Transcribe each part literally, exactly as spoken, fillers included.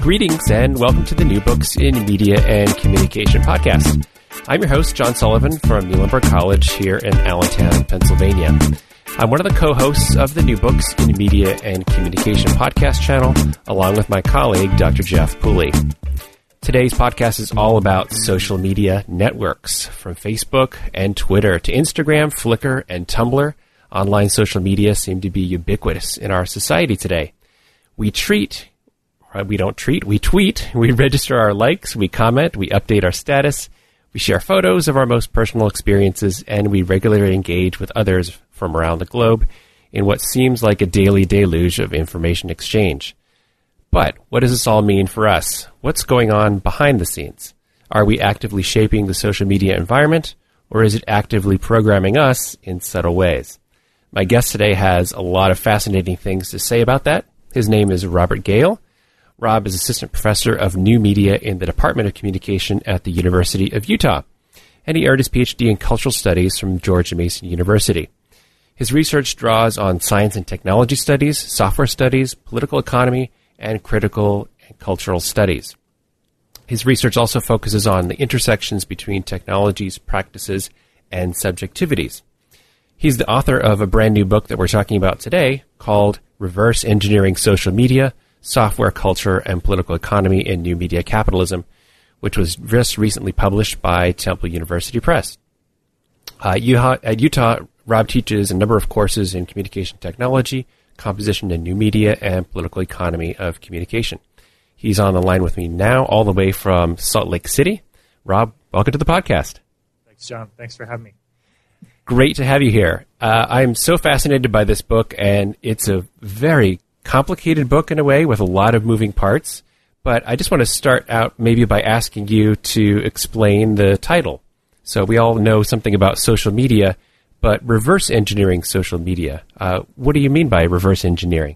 Greetings and welcome to the New Books in Media and Communication podcast. I'm your host, John Sullivan from Muhlenberg College here in Allentown, Pennsylvania. I'm one of the co-hosts of the New Books in Media and Communication podcast channel, along with my colleague, Doctor Jeff Pooley. Today's podcast is all about social media networks, from Facebook and Twitter to Instagram, Flickr, and Tumblr. Online social media seem to be ubiquitous in our society today. We treat We don't treat, we tweet, we register our likes, we comment, we update our status, we share photos of our most personal experiences, and we regularly engage with others from around the globe in what seems like a daily deluge of information exchange. But what does this all mean for us? What's going on behind the scenes? Are we actively shaping the social media environment, or is it actively programming us in subtle ways? My guest today has a lot of fascinating things to say about that. His name is Robert Gale. Rob is assistant professor of new media in the Department of Communication at the University of Utah, and he earned his P H D in cultural studies from George Mason University. His research draws on science and technology studies, software studies, political economy, and critical and cultural studies. His research also focuses on the intersections between technologies, practices, and subjectivities. He's the author of a brand new book that we're talking about today called Reverse Engineering Social Media, Software Culture and Political Economy in New Media Capitalism, which was just recently published by Temple University Press. Uh, Utah, at Utah, Rob teaches a number of courses in communication technology, composition and new media, and political economy of communication. He's on the line with me now, all the way from Salt Lake City. Rob, welcome to the podcast. Thanks, John. Thanks for having me. Great to have you here. Uh, I'm so fascinated by this book, and it's a very complicated book in a way with a lot of moving parts, but I just want to start out maybe by asking you to explain the title. So we all know something about social media, but reverse engineering social media. Uh, what do you mean by reverse engineering?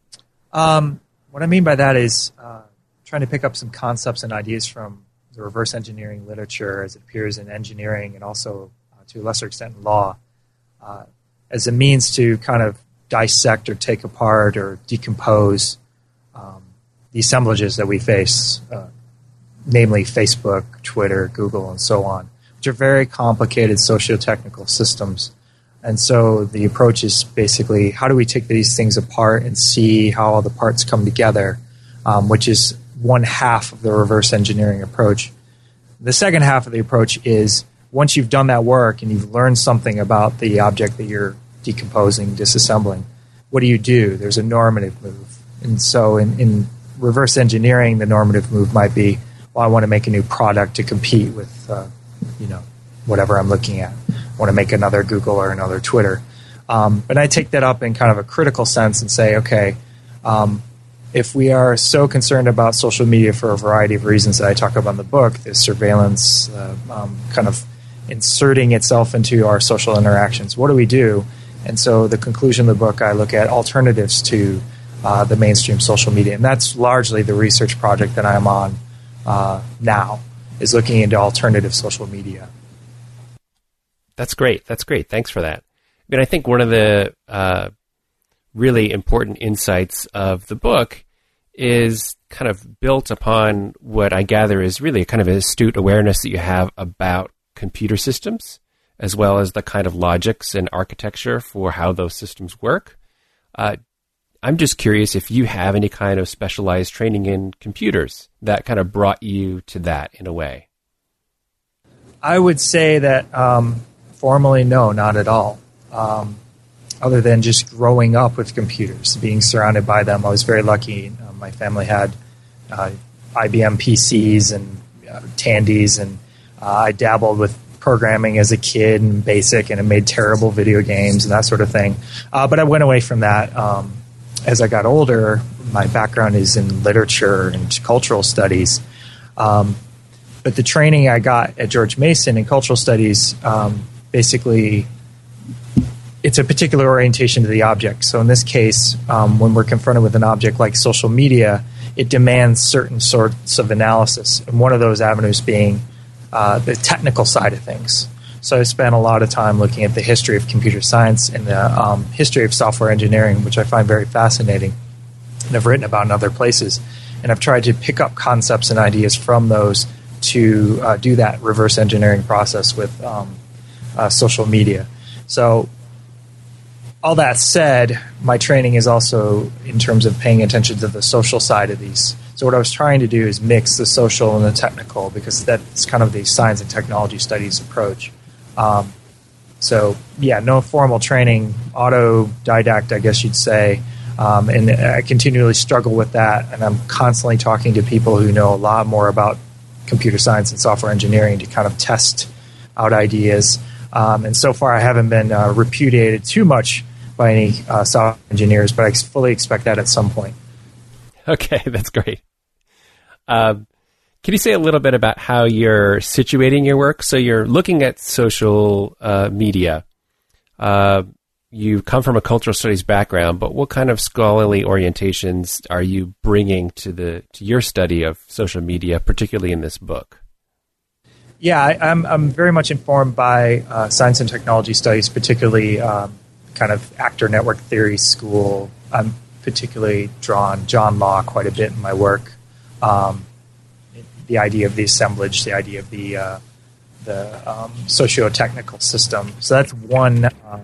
Um, what I mean by that is uh, trying to pick up some concepts and ideas from the reverse engineering literature as it appears in engineering and also uh, to a lesser extent in law uh, as a means to kind of dissect or take apart or decompose um, the assemblages that we face, uh, namely Facebook, Twitter, Google, and so on, which are very complicated socio-technical systems. And so the approach is basically, how do we take these things apart and see how all the parts come together, um, which is one half of the reverse engineering approach. The second half of the approach is, once you've done that work and you've learned something about the object that you're decomposing, disassembling, what do you do? There's a normative move. And so in, in reverse engineering, the normative move might be, well, I want to make a new product to compete with, uh, you know, whatever I'm looking at. I want to make another Google or another Twitter. Um, but I take that up in kind of a critical sense and say, okay, um, if we are so concerned about social media for a variety of reasons that I talk about in the book, the surveillance, uh, um, kind of inserting itself into our social interactions, what do we do? And so the conclusion of the book, I look at alternatives to uh, the mainstream social media. And that's largely the research project that I'm on uh, now, is looking into alternative social media. That's great. That's great. Thanks for that. I mean, I think one of the uh, really important insights of the book is kind of built upon what I gather is really a kind of astute awareness that you have about computer systems, as well as the kind of logics and architecture for how those systems work. Uh, I'm just curious if you have any kind of specialized training in computers that kind of brought you to that in a way. I would say that um, formally, no, not at all. Um, other than just growing up with computers, being surrounded by them. I was very lucky. Uh, my family had uh, I B M P Cs and uh, Tandies, and uh, I dabbled with programming as a kid and BASIC, and it made terrible video games and that sort of thing. Uh, but I went away from that. Um, as I got older, my background is in literature and cultural studies. Um, but the training I got at George Mason in cultural studies, um, basically, it's a particular orientation to the object. So in this case, um, when we're confronted with an object like social media, it demands certain sorts of analysis. And one of those avenues being Uh, the technical side of things. So I spent a lot of time looking at the history of computer science and the um, history of software engineering, which I find very fascinating and I've written about in other places. and I've tried to pick up concepts and ideas from those to uh, do that reverse engineering process with um, uh, social media. So all that said, my training is also in terms of paying attention to the social side of these. So what I was trying to do is mix the social and the technical, because that's kind of the science and technology studies approach. Um, so yeah, no formal training, autodidact, I guess you'd say. Um, and I continually struggle with that, and I'm constantly talking to people who know a lot more about computer science and software engineering to kind of test out ideas. Um, and so far I haven't been uh, repudiated too much by any uh, software engineers, but I fully expect that at some point. Okay, that's great. Um, can you say a little bit about how you're situating your work? So you're looking at social uh, media. Uh, you come from a cultural studies background, but what kind of scholarly orientations are you bringing to the to your study of social media, particularly in this book? Yeah, I, I'm I'm very much informed by uh, science and technology studies, particularly um, kind of actor network theory school. I'm particularly drawn John Law quite a bit in my work. Um, the idea of the assemblage, the idea of the uh, the um, socio-technical system. So that's one um,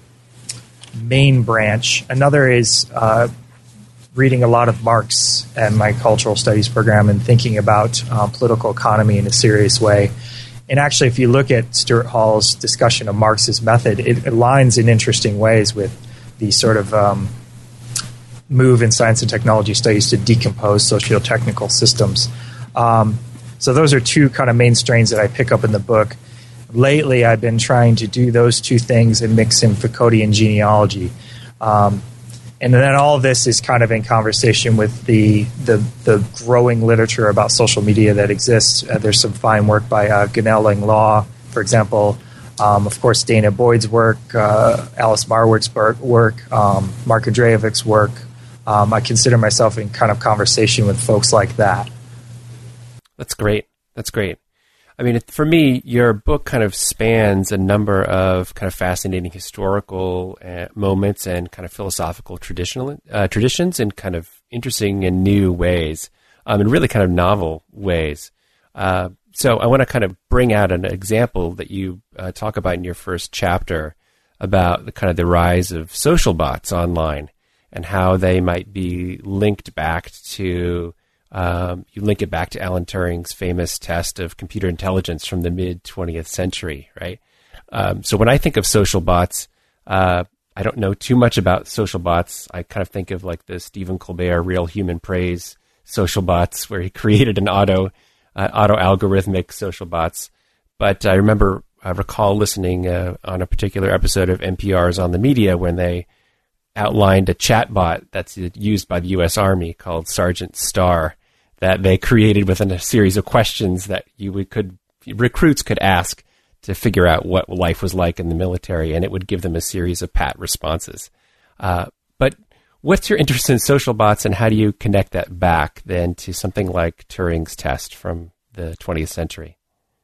main branch. Another is uh, reading a lot of Marx and my cultural studies program and thinking about uh, political economy in a serious way. And actually, if you look at Stuart Hall's discussion of Marx's method, it aligns in interesting ways with the sort of um, move in science and technology studies to decompose socio-technical systems. Um, so those are two kind of main strains that I pick up in the book. Lately, I've been trying to do those two things and mix in Foucauldian genealogy. Um, and then all of this is kind of in conversation with the the, the growing literature about social media that exists. Uh, there's some fine work by uh, Gunell Law, for example. Um, of course, Dana Boyd's work, uh, Alice Marwood's work, um, Mark Andreevic's work. Um, I consider myself in kind of conversation with folks like that. That's great. That's great. I mean, for me, your book kind of spans a number of kind of fascinating historical uh, moments and kind of philosophical traditional uh, traditions in kind of interesting and new ways, um, in really kind of novel ways. Uh, so I want to kind of bring out an example that you uh, talk about in your first chapter about the kind of the rise of social bots online and how they might be linked back to Um, you link it back to Alan Turing's famous test of computer intelligence from the mid-twentieth century, right? Um, so when I think of social bots, uh, I don't know too much about social bots. I kind of think of like the Stephen Colbert Real Human Praise social bots, where he created an auto, uh, auto-algorithmic social bots. But I remember, I recall listening uh, on a particular episode of N P R's On the Media when they outlined a chatbot that's used by the U S Army called Sergeant Star, that they created within a series of questions that you would, could recruits could ask to figure out what life was like in the military, and it would give them a series of pat responses. Uh, but what's your interest in social bots, and how do you connect that back then to something like Turing's test from the twentieth century?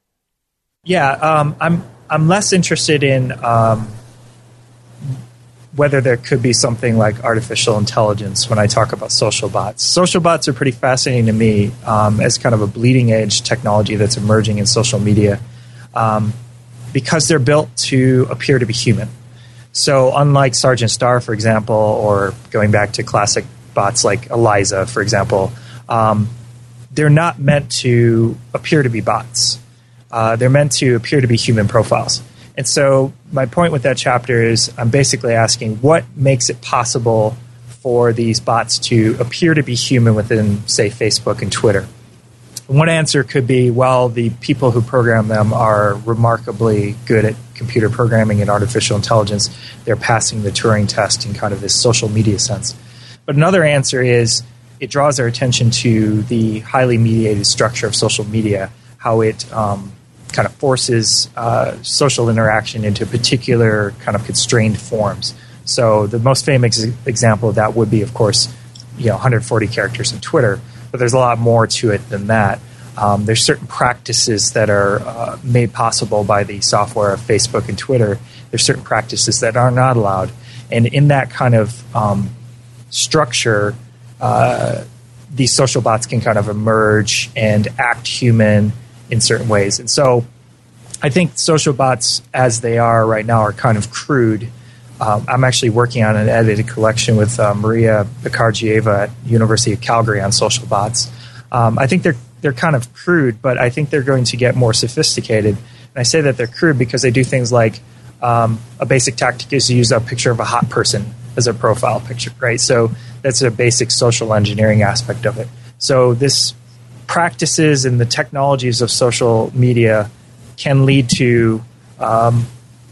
Yeah, um, I'm I'm less interested in um, whether there could be something like artificial intelligence when I talk about social bots. Social bots are pretty fascinating to me um, as kind of a bleeding edge technology that's emerging in social media um, because they're built to appear to be human. So unlike Sergeant Star, for example, or going back to classic bots like Eliza, for example, um, they're not meant to appear to be bots. Uh, they're meant to appear to be human profiles. And so my point with that chapter is I'm basically asking what makes it possible for these bots to appear to be human within, say, Facebook and Twitter. One answer could be, well, the people who program them are remarkably good at computer programming and artificial intelligence. They're passing the Turing test in kind of this social media sense. But another answer is it draws our attention to the highly mediated structure of social media, how it um, kind of forces uh, social interaction into particular kind of constrained forms. So the most famous example of that would be, of course, you know, one hundred forty characters in Twitter, but there's a lot more to it than that. Um, there's certain practices that are uh, made possible by the software of Facebook and Twitter. There's certain practices that are not allowed. And in that kind of um, structure, uh, these social bots can kind of emerge and act human in certain ways. And so I think social bots as they are right now are kind of crude. Um, I'm actually working on an edited collection with uh, Maria Bakardzieva at University of Calgary on social bots. Um, I think they're they're kind of crude, but I think they're going to get more sophisticated. And I say that they're crude because they do things like um, a basic tactic is to use a picture of a hot person as a profile picture, right? So that's a basic social engineering aspect of it. So this practices and the technologies of social media can lead to um,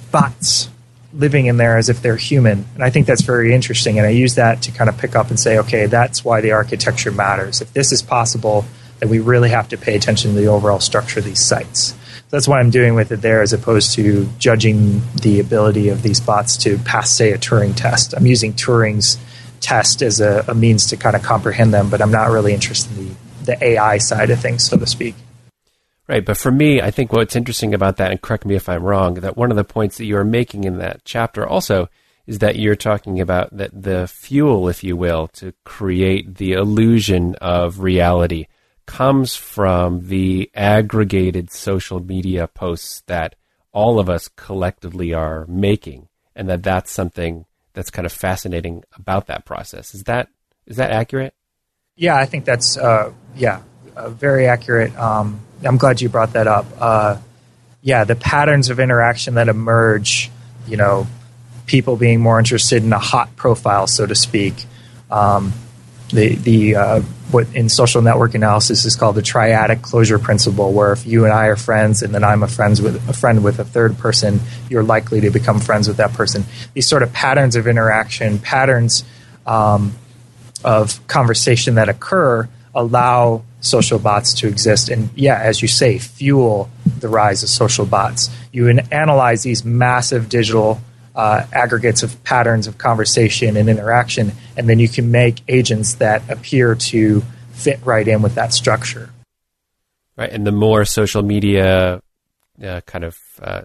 bots living in there as if they're human. And I think that's very interesting. And I use that to kind of pick up and say, okay, that's why the architecture matters. If this is possible, then we really have to pay attention to the overall structure of these sites. So that's what I'm doing with it there, as opposed to judging the ability of these bots to pass, say, a Turing test. I'm using Turing's test as a, a means to kind of comprehend them, but I'm not really interested in the, the A I side of things, so to speak. Right, but for me, I think what's interesting about that, and correct me if I'm wrong, that one of the points that you are making in that chapter also is that you're talking about that the fuel, if you will, to create the illusion of reality comes from the aggregated social media posts that all of us collectively are making, and that that's something that's kind of fascinating about that process. Is that is that accurate? Yeah, I think that's uh, yeah, uh, very accurate. Um, I'm glad you brought that up. Uh, yeah, the patterns of interaction that emerge, you know, people being more interested in a hot profile, so to speak. Um, the the uh, what in social network analysis is called the triadic closure principle, where if you and I are friends, and then I'm a friends with a friend with a third person, you're likely to become friends with that person. These sort of patterns of interaction, patterns um, of conversation that occur, allow social bots to exist, and yeah, as you say, fuel the rise of social bots. You an- analyze these massive digital uh, aggregates of patterns of conversation and interaction, and then you can make agents that appear to fit right in with that structure. Right, and the more social media uh, kind of uh,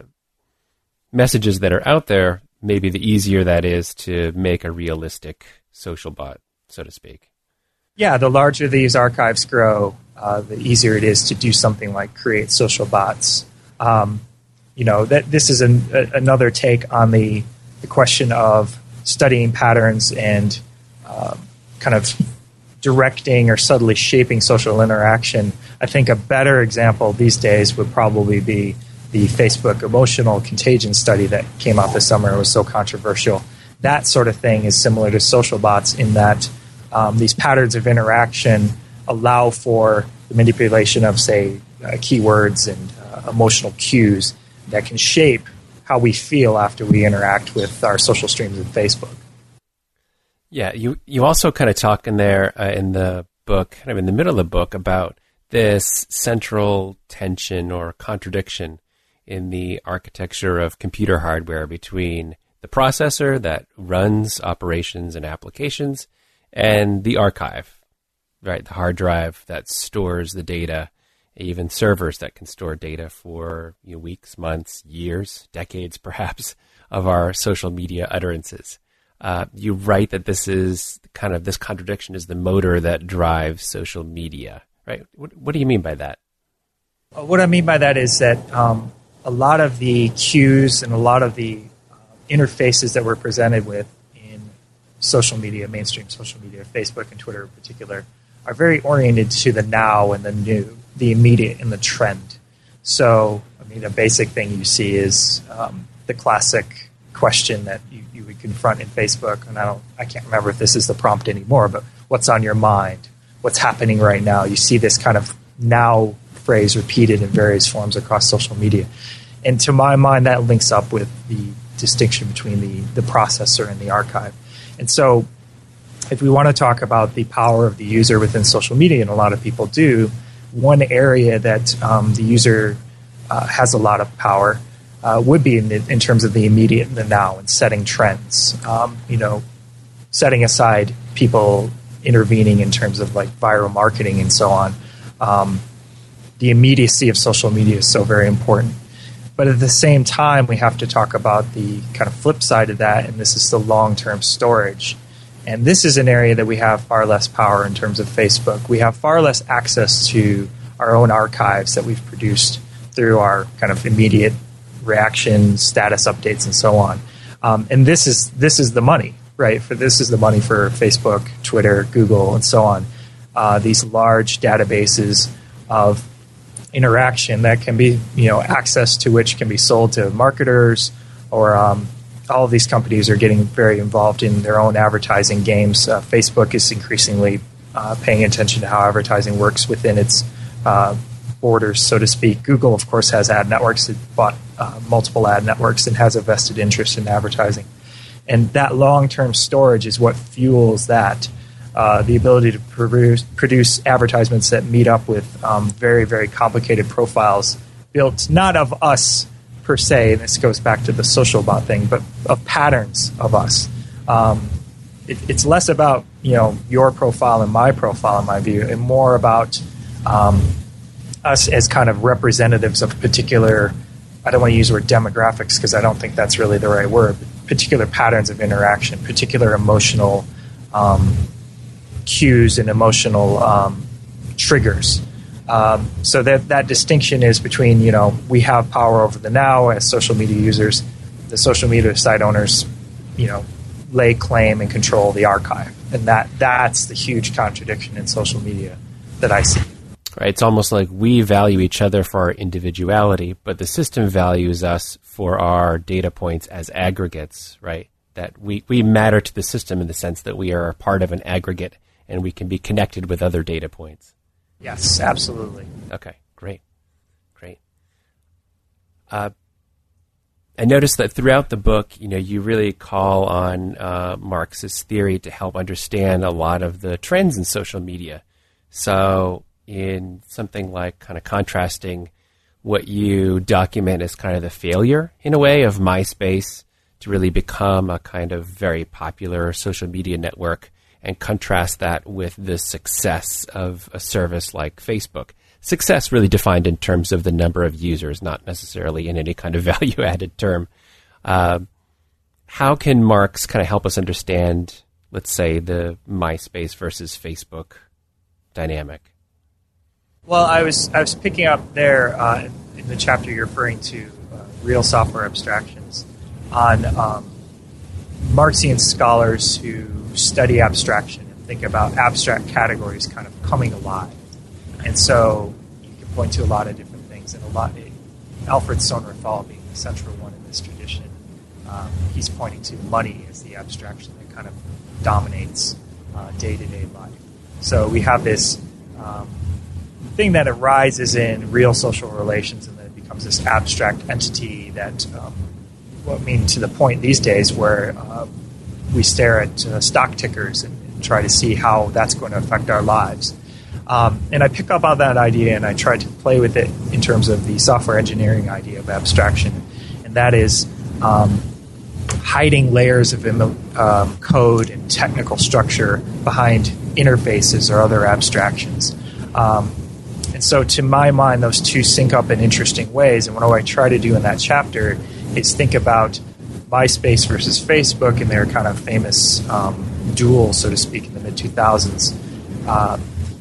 messages that are out there, maybe the easier that is to make a realistic social bot, so to speak. Yeah, the larger these archives grow, uh, the easier it is to do something like create social bots. Um, you know, that this is an, a, another take on the, the question of studying patterns and um, kind of directing or subtly shaping social interaction. I think a better example these days would probably be the Facebook emotional contagion study that came out this summer. It was so controversial. That sort of thing is similar to social bots in that Um, these patterns of interaction allow for the manipulation of, say, uh, keywords and uh, emotional cues that can shape how we feel after we interact with our social streams in Facebook. Yeah, you, you also kind of talk in there uh, in the book, kind of in the middle of the book, about this central tension or contradiction in the architecture of computer hardware between the processor that runs operations and applications and the archive, right? The hard drive that stores the data, even servers that can store data for you know, weeks, months, years, decades, perhaps, of our social media utterances. Uh, you write that this is kind of this contradiction is the motor that drives social media, right? What, what do you mean by that? What I mean by that is that um, a lot of the cues and a lot of the uh, interfaces that we're presented with social media, mainstream social media, Facebook and Twitter in particular, are very oriented to the now and the new, the immediate and the trend. So, I mean, a basic thing you see is um, the classic question that you, you would confront in Facebook, and I don't, I can't remember if this is the prompt anymore, but what's on your mind? What's happening right now? You see this kind of now phrase repeated in various forms across social media. And to my mind, that links up with the distinction between the, the processor and the archive. And so if we want to talk about the power of the user within social media, and a lot of people do, one area that um, the user uh, has a lot of power uh, would be in, the, in terms of the immediate and the now and setting trends. Um, you know, setting aside people intervening in terms of like viral marketing and so on. Um, the immediacy of social media is so very important. But at the same time, we have to talk about the kind of flip side of that, and this is the long-term storage. And this is an area that we have far less power in terms of Facebook. We have far less access to our own archives that we've produced through our kind of immediate reaction, status updates, and so on. Um, and this is this is the money, right? For this is the money for Facebook, Twitter, Google, and so on. Uh, these large databases of interaction that can be, you know, access to which can be sold to marketers, or um, all of these companies are getting very involved in their own advertising games. Uh, Facebook is increasingly uh, paying attention to how advertising works within its uh, borders, so to speak. Google, of course, has ad networks. It bought uh, multiple ad networks and has a vested interest in advertising. And that long-term storage is what fuels that. Uh, the ability to produce, produce advertisements that meet up with um, very, very complicated profiles built not of us per se, and this goes back to the social bot thing, but of patterns of us. Um, it, it's less about, you know, your profile and my profile, in my view, and more about um, us as kind of representatives of particular, I don't want to use the word demographics because I don't think that's really the right word, but particular patterns of interaction, particular emotional um cues and emotional um, triggers. Um, so that that distinction is between, you know, we have power over the now as social media users. The social media site owners, you know, lay claim and control the archive. And that that's the huge contradiction in social media that I see. Right. It's almost like we value each other for our individuality, but the system values us for our data points as aggregates, right? That we, we matter to the system in the sense that we are a part of an aggregate and we can be connected with other data points. Yes, absolutely. Okay, great, great. Uh, I noticed that throughout the book, you know, you really call on uh, Marx's theory to help understand a lot of the trends in social media. So in something like kind of contrasting what you document as kind of the failure, in a way, of MySpace to really become a kind of very popular social media network, and contrast that with the success of a service like Facebook. Success really defined in terms of the number of users, not necessarily in any kind of value-added term. Uh, how can Marx kind of help us understand, let's say, the MySpace versus Facebook dynamic? Well, I was I was picking up there uh, in the chapter you're referring to, uh, Real Software Abstractions, on um, Marxian scholars who study abstraction and think about abstract categories kind of coming alive. And so you can point to a lot of different things, and a lot. Alfred Sohn-Raphael being the central one in this tradition. Um, he's pointing to money as the abstraction that kind of dominates uh, day-to-day life. So we have this um, thing that arises in real social relations, and then it becomes this abstract entity that, um, well, I mean, to the point these days where uh, we stare at uh, stock tickers and, and try to see how that's going to affect our lives. Um, and I pick up on that idea and I try to play with it in terms of the software engineering idea of abstraction. And that is um, hiding layers of um, code and technical structure behind interfaces or other abstractions. Um, and so to my mind, those two sync up in interesting ways. And what I try to do in that chapter is think about MySpace versus Facebook and their kind of famous um, duel, so to speak, in the mid two thousands. Uh,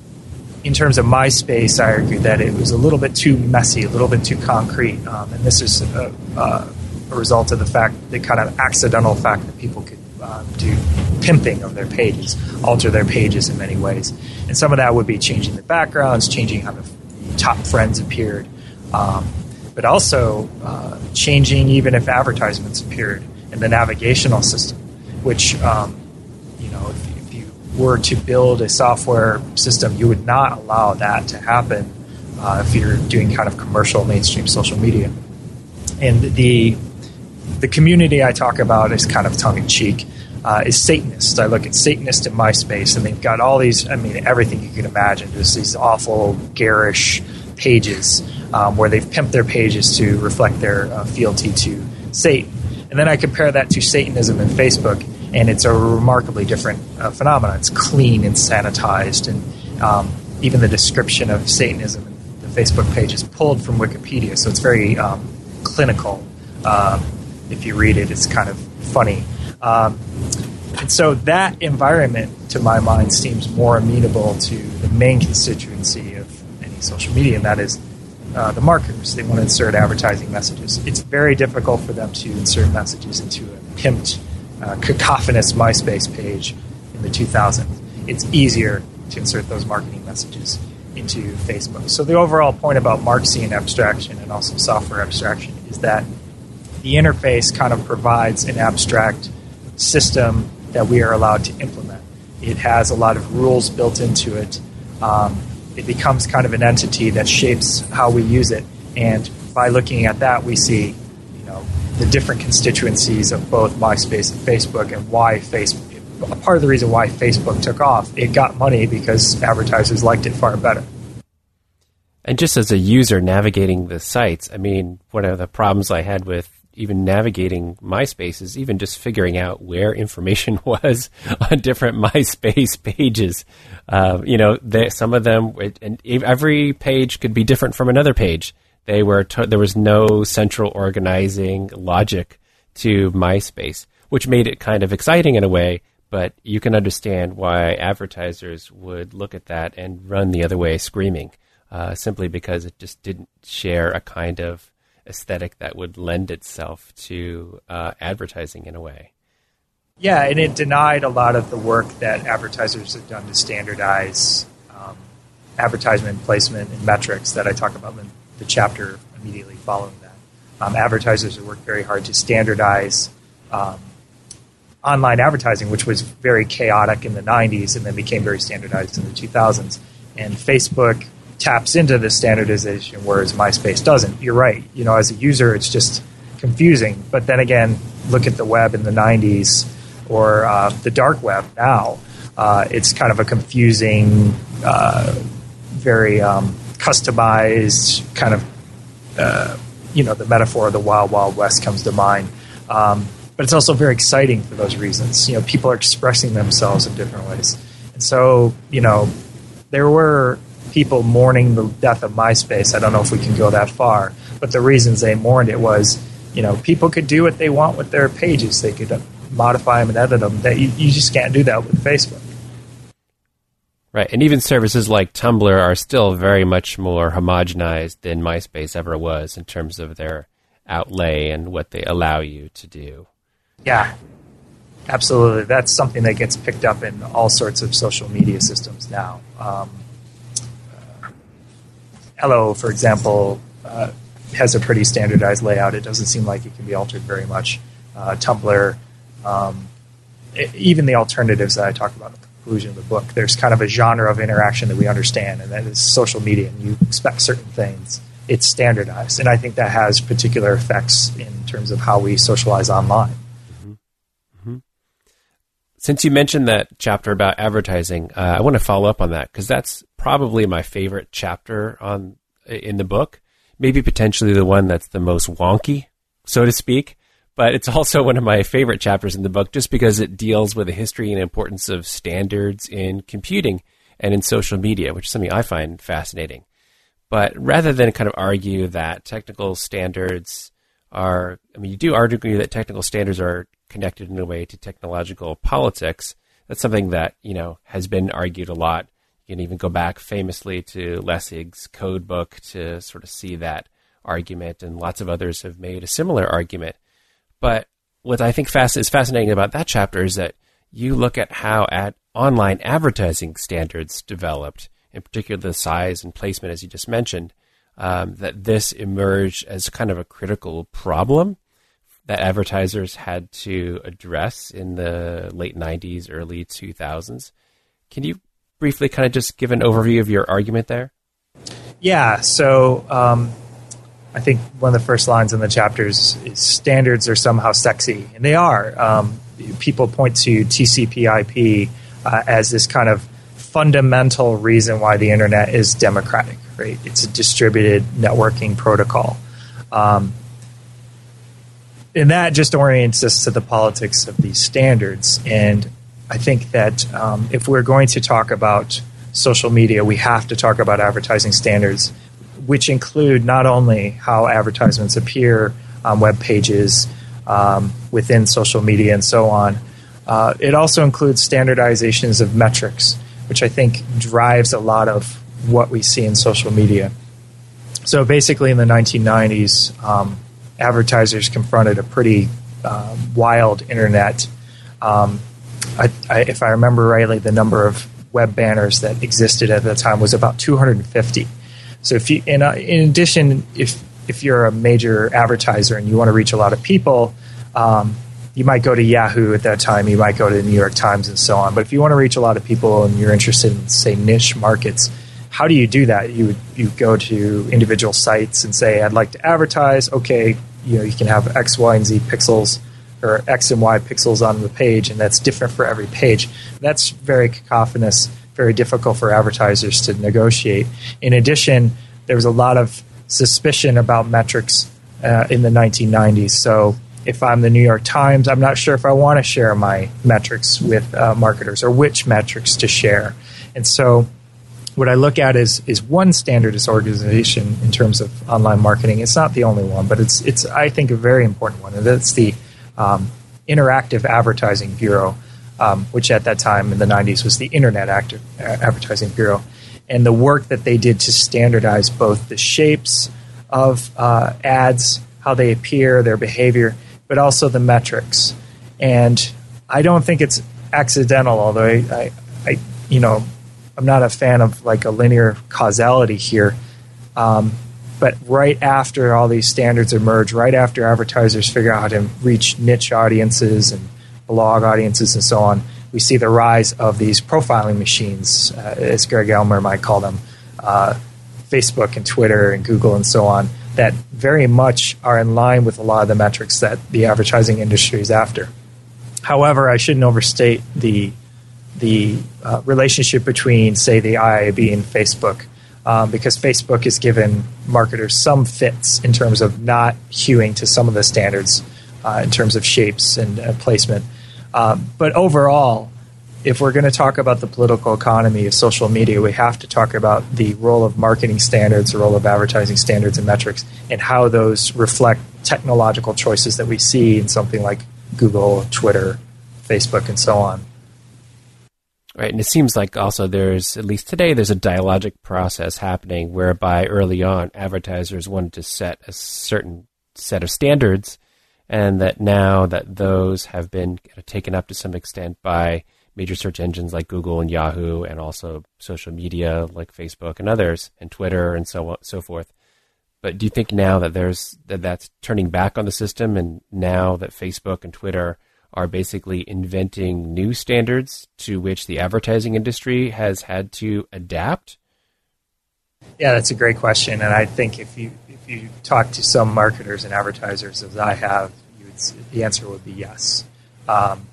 in terms of MySpace, I argue that it was a little bit too messy, a little bit too concrete. Um, and this is a, a, a result of the fact, the kind of accidental fact that people could uh, do pimping of their pages, alter their pages in many ways. And some of that would be changing the backgrounds, changing how the top friends appeared. Um, but also uh, changing even if advertisements appeared in the navigational system, which, um, you know, if, if you were to build a software system, you would not allow that to happen uh, if you're doing kind of commercial mainstream social media. And the the community I talk about is kind of tongue-in-cheek, uh, is Satanists. I look at Satanists in MySpace, and they've got all these, I mean, everything you can imagine, just these awful, garish pages um, where they've pimped their pages to reflect their uh, fealty to Satan. And then I compare that to Satanism in Facebook, and it's a remarkably different uh, phenomenon. It's clean and sanitized, and um, even the description of Satanism in the Facebook page is pulled from Wikipedia, so it's very um, clinical. Um, if you read it, it's kind of funny. Um, and so that environment, to my mind, seems more amenable to the main constituency of any social media, and that is uh, the marketers. They want to insert advertising messages. It's very difficult for them to insert messages into a pimped, uh, cacophonous MySpace page in the two thousands. It's easier to insert those marketing messages into Facebook. So the overall point about Marxian abstraction and also software abstraction is that the interface kind of provides an abstract system that we are allowed to implement. It has a lot of rules built into it. Um, it becomes kind of an entity that shapes how we use it. And by looking at that, we see, you know, the different constituencies of both MySpace and Facebook, and why Facebook. Part of the reason why Facebook took off, it got money because advertisers liked it far better. And just as a user navigating the sites, I mean, one of the problems I had with even navigating MySpace is even just figuring out where information was on different MySpace pages. Uh, you know, they, some of them, and every page could be different from another page. They were to, there was no central organizing logic to MySpace, which made it kind of exciting in a way. But you can understand why advertisers would look at that and run the other way screaming, uh, simply because it just didn't share a kind of aesthetic that would lend itself to uh, advertising in a way. Yeah, and it denied a lot of the work that advertisers have done to standardize um, advertisement placement and metrics that I talk about in the chapter immediately following that. Um, advertisers have worked very hard to standardize um, online advertising, which was very chaotic in the nineties and then became very standardized in the two thousands. And Facebook taps into this standardization, whereas MySpace doesn't. You're right. You know, as a user, it's just confusing. But then again, look at the web in the nineties or uh, the dark web now. Uh, it's kind of a confusing, uh, very um, customized kind of, uh, you know, the metaphor of the Wild Wild West comes to mind. Um, But it's also very exciting for those reasons. You know, people are expressing themselves in different ways. And so, you know, there were people mourning the death of MySpace. I don't know if we can go that far. But the reasons they mourned it was, you know, people could do what they want with their pages. They could modify them and edit them. That you, you just can't do that with Facebook. Right. And even services like Tumblr are still very much more homogenized than MySpace ever was in terms of their outlay and what they allow you to do. Yeah, absolutely. That's something that gets picked up in all sorts of social media systems now. Um, uh, Hello, for example, uh, has a pretty standardized layout. It doesn't seem like it can be altered very much. Uh, Tumblr, um, it, even the alternatives that I talk about in the conclusion of the book, there's kind of a genre of interaction that we understand, and that is social media, and you expect certain things. It's standardized, and I think that has particular effects in terms of how we socialize online. Since you mentioned that chapter about advertising, uh, I want to follow up on that because that's probably my favorite chapter on in the book. Maybe potentially the one that's the most wonky, so to speak. But it's also one of my favorite chapters in the book just because it deals with the history and importance of standards in computing and in social media, which is something I find fascinating. But rather than kind of argue that technical standards are, I mean, you do argue that technical standards are connected in a way to technological politics. That's something that, you know, has been argued a lot. You can even go back famously to Lessig's code book to sort of see that argument, and lots of others have made a similar argument. But what I think fast is fascinating about that chapter is that you look at how ad, online advertising standards developed, in particular the size and placement, as you just mentioned, um, that this emerged as kind of a critical problem that advertisers had to address in the late nineties, early two thousands. Can you briefly kind of just give an overview of your argument there? Yeah, so um, I think one of the first lines in the chapters is standards are somehow sexy, and they are. Um, people point to T C P I P uh, as this kind of fundamental reason why the internet is democratic, right? It's a distributed networking protocol. Um, and that just orients us to the politics of these standards. And I think that um, if we're going to talk about social media, we have to talk about advertising standards, which include not only how advertisements appear on web pages, um, within social media and so on, Uh, it also includes standardizations of metrics, which I think drives a lot of what we see in social media. So basically in the nineteen nineties, um, advertisers confronted a pretty uh, wild internet. Um, I, I, if I remember rightly, the number of web banners that existed at the time was about two hundred fifty. So if you, in, uh, in addition, if if you're a major advertiser and you want to reach a lot of people, um, you might go to Yahoo at that time, you might go to the New York Times and so on. But if you want to reach a lot of people and you're interested in, say, niche markets, how do you do that? You would you go to individual sites and say, I'd like to advertise. Okay, you know, you can have X, Y, and Z pixels or X and Y pixels on the page, and that's different for every page. That's very cacophonous, very difficult for advertisers to negotiate. In addition, there was a lot of suspicion about metrics uh, in the nineteen nineties. So if I'm the New York Times, I'm not sure if I want to share my metrics with uh, marketers or which metrics to share. And so what I look at is is one standardized organization in terms of online marketing. It's not the only one, but it's it's I think a very important one, and that's the um, Interactive Advertising Bureau, um, which at that time in the nineties was the Internet Active, uh, Advertising Bureau, and the work that they did to standardize both the shapes of uh, ads, how they appear, their behavior, but also the metrics. And I don't think it's accidental, although I, I, I you know. I'm not a fan of like a linear causality here, um, but right after all these standards emerge, right after advertisers figure out how to reach niche audiences and blog audiences and so on, we see the rise of these profiling machines, uh, as Greg Elmer might call them, uh, Facebook and Twitter and Google and so on, that very much are in line with a lot of the metrics that the advertising industry is after. However, I shouldn't overstate the the uh, relationship between, say, the I A B and Facebook, um, because Facebook has given marketers some fits in terms of not hewing to some of the standards uh, in terms of shapes and uh, placement. Um, but overall, if we're going to talk about the political economy of social media, we have to talk about the role of marketing standards, the role of advertising standards and metrics, and how those reflect technological choices that we see in something like Google, Twitter, Facebook, and so on. Right, and it seems like also there's, at least today, there's a dialogic process happening whereby early on advertisers wanted to set a certain set of standards, and that now that those have been taken up to some extent by major search engines like Google and Yahoo, and also social media like Facebook and others, and Twitter and so on, so forth. But do you think now that there's that that's turning back on the system, and now that Facebook and Twitter are basically inventing new standards to which the advertising industry has had to adapt? Yeah, that's a great question, and I think if you if you talk to some marketers and advertisers, as I have, you would, the answer would be yes. Um,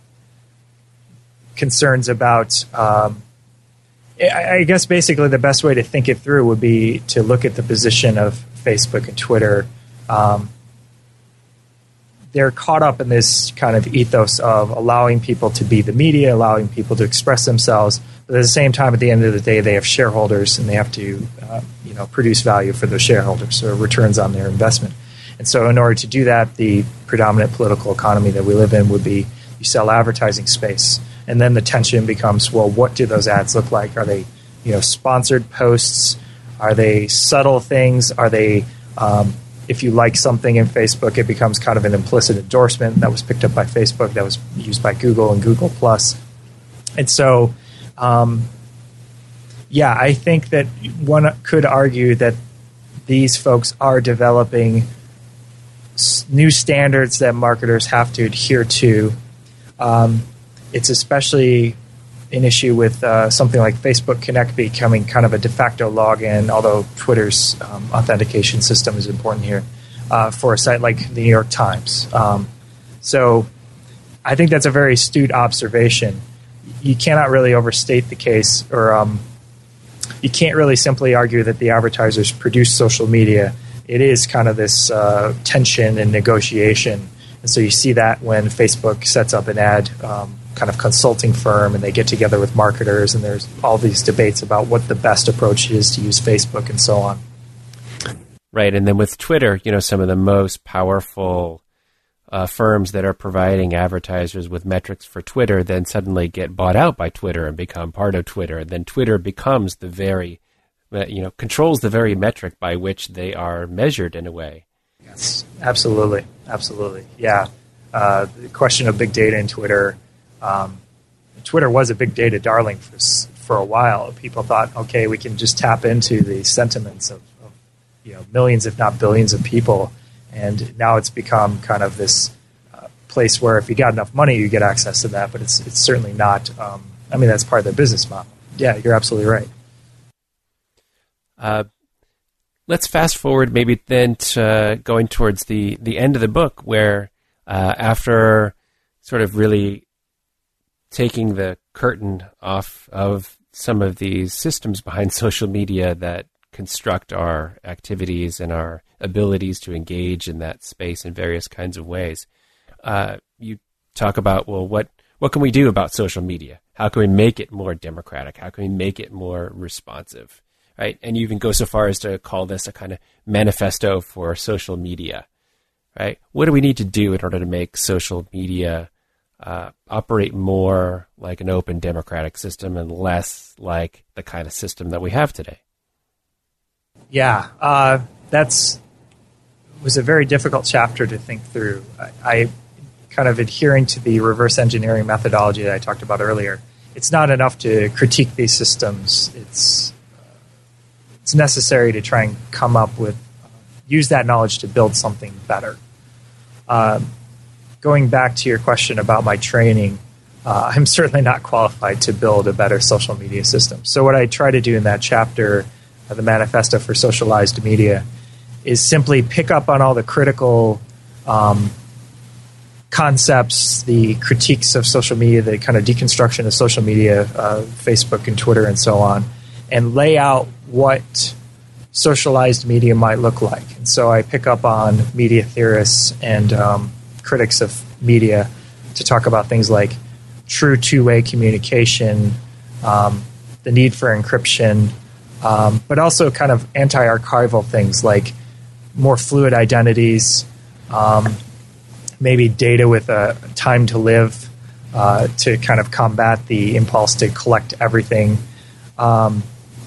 concerns about, um, I, I guess basically the best way to think it through would be to look at the position of Facebook and Twitter. Um, They're caught up in this kind of ethos of allowing people to be the media, allowing people to express themselves. But at the same time, at the end of the day, they have shareholders, and they have to, uh, you know, produce value for those shareholders, or returns on their investment. And so, in order to do that, the predominant political economy that we live in would be you sell advertising space, and then the tension becomes, well, what do those ads look like? Are they, you know, sponsored posts? Are they subtle things? Are they um, If you like something in Facebook, it becomes kind of an implicit endorsement that was picked up by Facebook, that was used by Google and Google Plus. And so, um, yeah, I think that one could argue that these folks are developing s- new standards that marketers have to adhere to. Um, it's especially an issue with uh, something like Facebook Connect becoming kind of a de facto login, although Twitter's um, authentication system is important here, uh, for a site like the New York Times. Um, so I think that's a very astute observation. You cannot really overstate the case, or um, you can't really simply argue that the advertisers produce social media. It is kind of this uh, tension and negotiation. And so you see that when Facebook sets up an ad um, kind of consulting firm, and they get together with marketers, and there's all these debates about what the best approach is to use Facebook and so on. Right, and then with Twitter, you know, some of the most powerful uh, firms that are providing advertisers with metrics for Twitter then suddenly get bought out by Twitter and become part of Twitter. Then Twitter becomes the very, uh, you know, controls the very metric by which they are measured in a way. Yes, absolutely. Absolutely. Yeah. Uh, the question of big data in Twitter, um, Twitter was a big data darling for for a while. People thought, okay, we can just tap into the sentiments of, of you know millions, if not billions, of people, and now it's become kind of this uh, place where if you got enough money, you get access to that. But it's it's certainly not. Um, I mean, that's part of their business model. Yeah, you're absolutely right. Uh, let's fast forward maybe then to uh, going towards the the end of the book, where uh, after sort of really taking the curtain off of some of these systems behind social media that construct our activities and our abilities to engage in that space in various kinds of ways. Uh, you talk about, well, what, what can we do about social media? How can we make it more democratic? How can we make it more responsive? Right? And you even go so far as to call this a kind of manifesto for social media. Right? What do we need to do in order to make social media Uh, operate more like an open democratic system and less like the kind of system that we have today? Yeah, uh, that's was a very difficult chapter to think through. I, I kind of adhering to the reverse engineering methodology that I talked about earlier. It's not enough to critique these systems. It's uh, it's necessary to try and come up with uh, use that knowledge to build something better. Um, Going back to your question about my training, uh, I'm certainly not qualified to build a better social media system. So what I try to do in that chapter, uh, the Manifesto for Socialized Media, is simply pick up on all the critical um, concepts, the critiques of social media, the kind of deconstruction of social media, uh, Facebook and Twitter and so on, and lay out what socialized media might look like. And so I pick up on media theorists and um, critics of media to talk about things like true two-way communication, um, the need for encryption, um, but also kind of anti-archival things like more fluid identities, um, maybe data with a time to live uh, to kind of combat the impulse to collect everything. Um,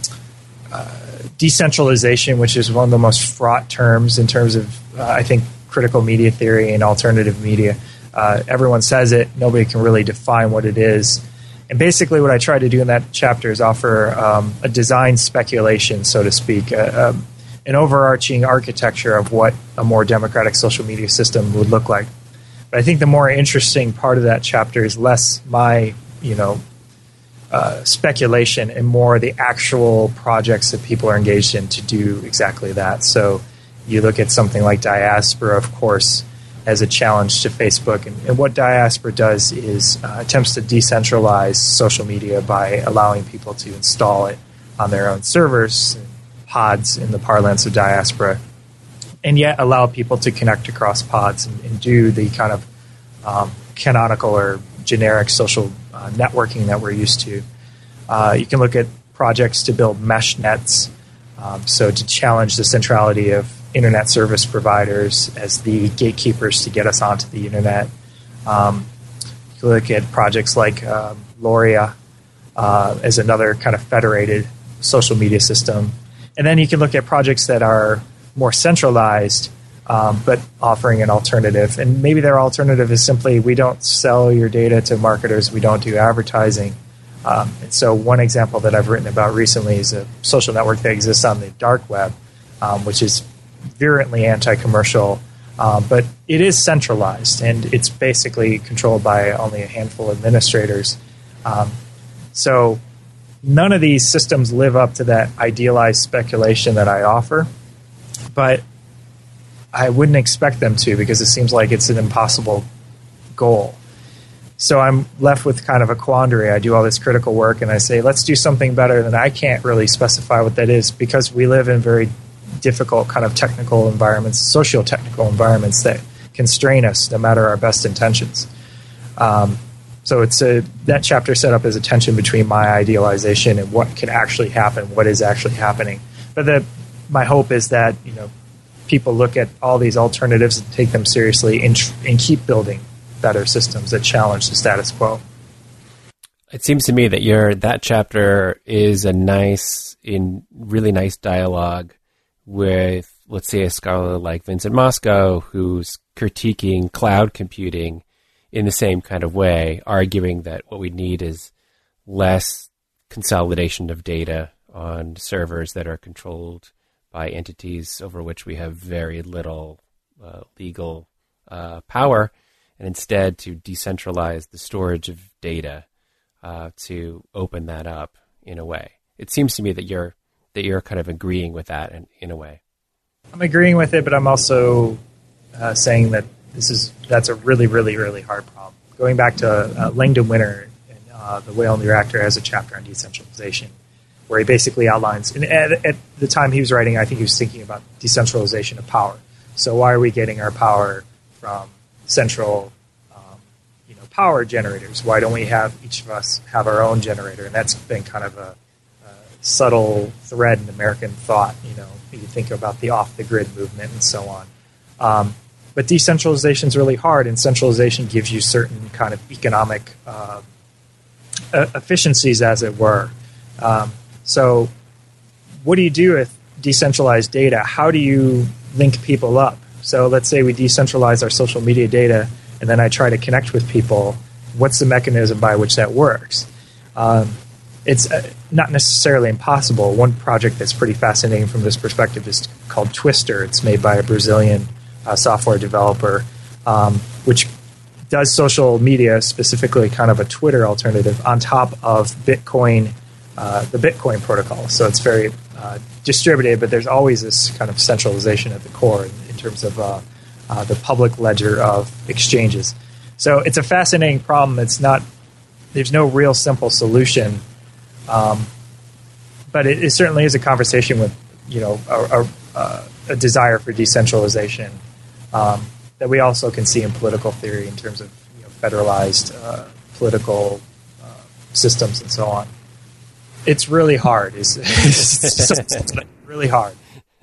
uh, decentralization, which is one of the most fraught terms in terms of, uh, I think, critical media theory and alternative media. Uh, everyone says it. Nobody can really define what it is. And basically what I try to do in that chapter is offer um, a design speculation, so to speak, uh, um, an overarching architecture of what a more democratic social media system would look like. But I think the more interesting part of that chapter is less my, you know, uh, speculation and more the actual projects that people are engaged in to do exactly that. So you look at something like Diaspora, of course, as a challenge to Facebook. And, and what Diaspora does is uh, attempts to decentralize social media by allowing people to install it on their own servers, pods in the parlance of Diaspora, and yet allow people to connect across pods and, and do the kind of um, canonical or generic social uh, networking that we're used to. Uh, you can look at projects to build mesh nets, um, so to challenge the centrality of internet service providers as the gatekeepers to get us onto the internet. Um, you look at projects like um, Loria uh, as another kind of federated social media system. And then you can look at projects that are more centralized, um, but offering an alternative. And maybe their alternative is simply, we don't sell your data to marketers, we don't do advertising. Um, and so one example that I've written about recently is a social network that exists on the dark web, um, which is virulently anti-commercial, um, but it is centralized, and it's basically controlled by only a handful of administrators. Um, so none of these systems live up to that idealized speculation that I offer, but I wouldn't expect them to because it seems like it's an impossible goal. So I'm left with kind of a quandary. I do all this critical work, and I say, let's do something better, than I can't really specify what that is because we live in very difficult kind of technical environments, socio-technical environments that constrain us no matter our best intentions. Um, so it's a that chapter set up as a tension between my idealization and what can actually happen, what is actually happening. But the, my hope is that, you know, people look at all these alternatives and take them seriously and, tr- and keep building better systems that challenge the status quo. It seems to me that your that chapter is a nice, in really nice dialogue with, let's say, a scholar like Vincent Mosco, who's critiquing cloud computing in the same kind of way, arguing that what we need is less consolidation of data on servers that are controlled by entities over which we have very little uh, legal uh, power, and instead to decentralize the storage of data uh, to open that up in a way. It seems to me that you're that you're kind of agreeing with that in, in a way. I'm agreeing with it, but I'm also uh, saying that this is that's a really, really, really hard problem. Going back to uh, Langdon Winter, in, uh, The Whale and the Reactor has a chapter on decentralization, where he basically outlines, and at, at the time he was writing, I think he was thinking about decentralization of power. So why are we getting our power from central um, you know, power generators? Why don't we have each of us have our own generator? And that's been kind of a, a subtle thread in American thought. You know, you think about the off-the-grid movement and so on. Um, but decentralization is really hard, and centralization gives you certain kind of economic uh, efficiencies, as it were. Um, So what do you do with decentralized data? How do you link people up? So let's say we decentralize our social media data, and then I try to connect with people. What's the mechanism by which that works? Um, it's uh, not necessarily impossible. One project that's pretty fascinating from this perspective is called Twister. It's made by a Brazilian uh, software developer, um, which does social media, specifically kind of a Twitter alternative, on top of Bitcoin, uh, the Bitcoin protocol. So it's very uh, distributed, but there's always this kind of centralization at the core in, in terms of uh, uh, the public ledger of exchanges. So it's a fascinating problem. It's not, there's no real simple solution, um, but it, it certainly is a conversation with, you know, a, a, a desire for decentralization um, that we also can see in political theory in terms of, you know, federalized uh, political uh, systems and so on. It's really hard. It's, it's really hard.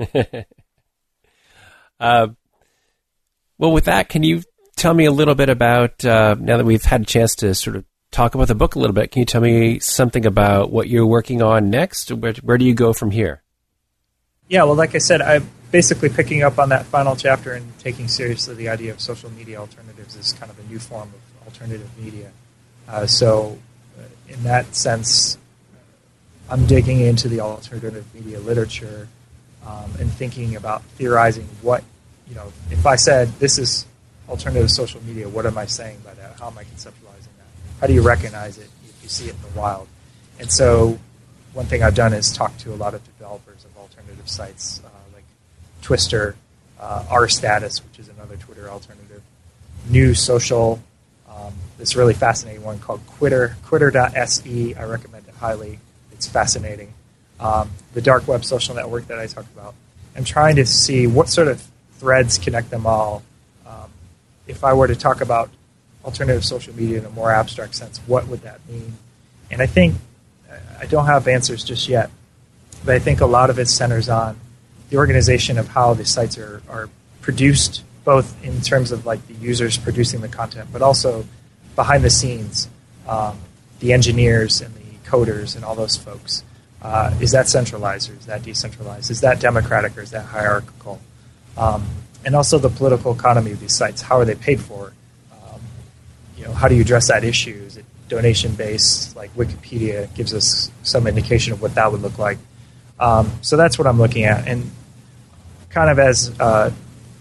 uh, well, with that, can you tell me a little bit about, uh, now that we've had a chance to sort of talk about the book a little bit, can you tell me something about what you're working on next? Where, where do you go from here? Yeah, well, like I said, I'm basically picking up on that final chapter and taking seriously the idea of social media alternatives as kind of a new form of alternative media. Uh, so uh, in that sense, I'm digging into the alternative media literature um, and thinking about theorizing what, you know, if I said this is alternative social media, what am I saying by that? How am I conceptualizing that? How do you recognize it if you see it in the wild? And so one thing I've done is talk to a lot of developers of alternative sites uh, like Twister, uh, rStatus, which is another Twitter alternative, New Social, um, this really fascinating one called Quitter, quitter dot S E. I recommend it highly. It's fascinating. Um, the dark web social network that I talked about. I'm trying to see what sort of threads connect them all. Um, if I were to talk about alternative social media in a more abstract sense, what would that mean? And I think, I don't have answers just yet, but I think a lot of it centers on the organization of how the sites are, are produced, both in terms of like the users producing the content, but also behind the scenes, um, the engineers and the coders and all those folks. Uh, is that centralized or is that decentralized? Is that democratic or is that hierarchical? Um, and also the political economy of these sites. How are they paid for? Um, you know, how do you address that issue? Is it donation-based? Like Wikipedia gives us some indication of what that would look like. Um, so that's what I'm looking at. And kind of as uh,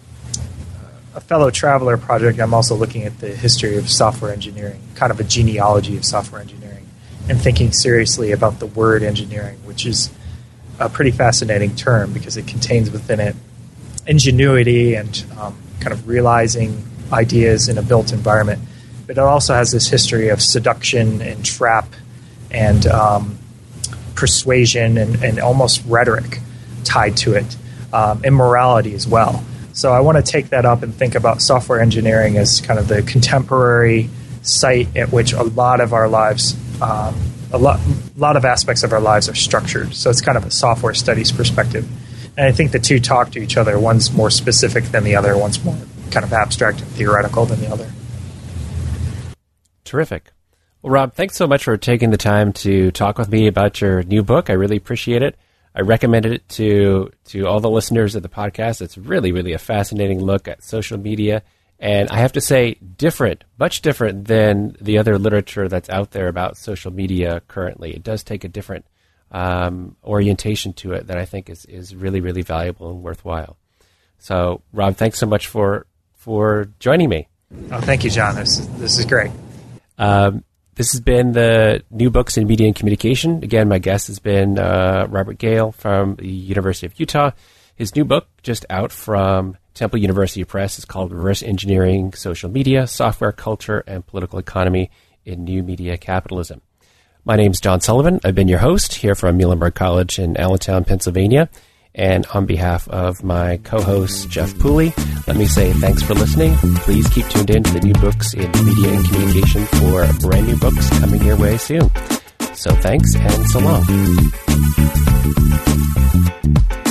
a fellow traveler project, I'm also looking at the history of software engineering, kind of a genealogy of software engineering, and thinking seriously about the word engineering, which is a pretty fascinating term because it contains within it ingenuity and um, kind of realizing ideas in a built environment. But it also has this history of seduction and trap and um, persuasion and, and almost rhetoric tied to it, um, and morality as well. So I want to take that up and think about software engineering as kind of the contemporary site at which a lot of our lives, um, a lot, a lot of aspects of our lives are structured. So it's kind of a software studies perspective. And I think the two talk to each other. One's more specific than the other. One's more kind of abstract and theoretical than the other. Terrific. Well, Rob, thanks so much for taking the time to talk with me about your new book. I really appreciate it. I recommended it to to all the listeners of the podcast. It's really, really a fascinating look at social media. And I have to say, different, much different than the other literature that's out there about social media currently. It does take a different um, orientation to it that I think is, is really, really valuable and worthwhile. So, Rob, thanks so much for for joining me. Oh, thank you, John. This this is great. Um, this has been the New Books in Media and Communication. Again, my guest has been uh, Robert Gale from the University of Utah. His new book, just out from Temple University Press, is called Reverse Engineering Social Media, Software Culture, and Political Economy in New Media Capitalism. My name's John Sullivan. I've been your host here from Muhlenberg College in Allentown, Pennsylvania. And on behalf of my co-host, Jeff Pooley, let me say thanks for listening. Please keep tuned in to the New Books in Media and Communication for brand new books coming your way soon. So thanks and so long.